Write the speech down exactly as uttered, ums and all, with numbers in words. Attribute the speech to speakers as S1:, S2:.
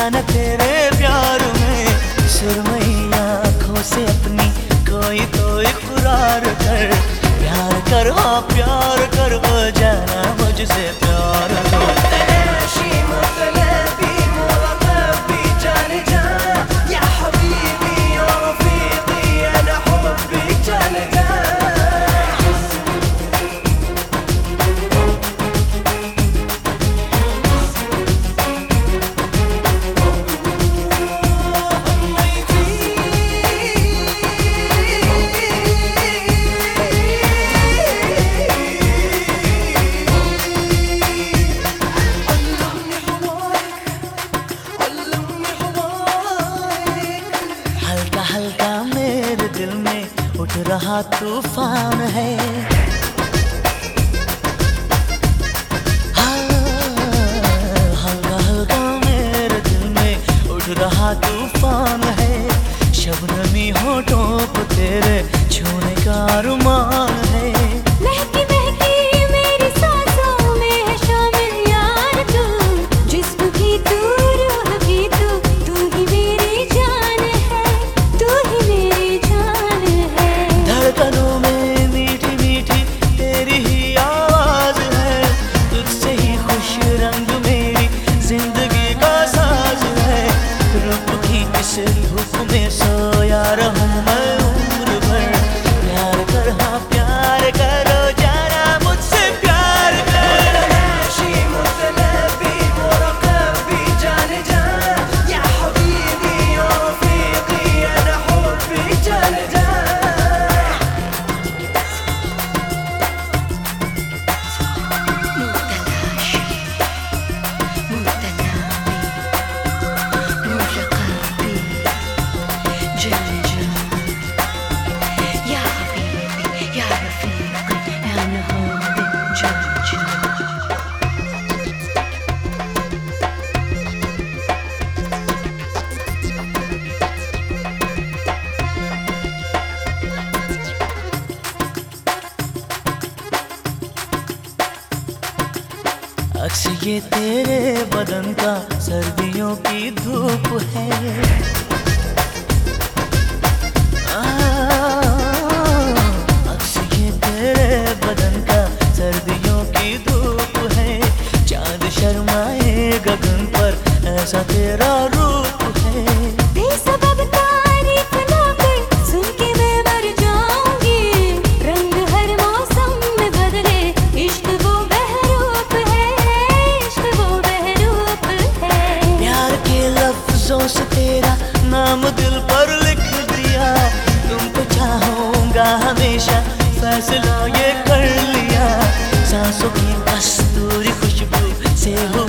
S1: न तेरे प्यार में सुरमई आँखों से अपनी कोई तो इकरार कर। प्यार कर हाँ प्यार कर, हो जाना मुझसे प्यार कर। हल्का मेरे दिल में उठ रहा तूफान है, हाँ, हल्का हल्का मेरे दिल में उठ रहा तूफान है। शबनमी होठों को तेरे छूने का अरमान है।
S2: महकी महकी मेरी सांसों में है शामिल यार तू, जिस्म की तू रूह की तू, तू ही मेरी जान है, तू ही मेरी जान है।
S1: धड़कनों में मीठी मीठी तेरी ही आवाज है, तुझसे ही खुश रंग मेरी जिंदगी का साज है। रूप की इस धूप में सोया रहूं मैं उम्र भर। प्यार कर हाँ प्यार करो जाना मुझसे प्यार कर। अक्स ये तेरे बदन का सर्दियों की धूप है, अक्स ये तेरे बदन का सर्दियों की धूप है। चांद शर्माए गगन पर ऐसा तेरा रूप है।
S2: बेसबब तारीफ ना कर, सुन के मैं मर जाऊंगी। रंग हर मौसम में बदले, इश्क वो बहरूप है, इश्क वो बहरूप है।
S1: प्यार के लफ्जों से तेरा नाम दिल पर लिख दिया, तुमको चाहूंगा हमेशा फैसला ये कर लिया। सांसों की कस्तूरी खुशबू से हो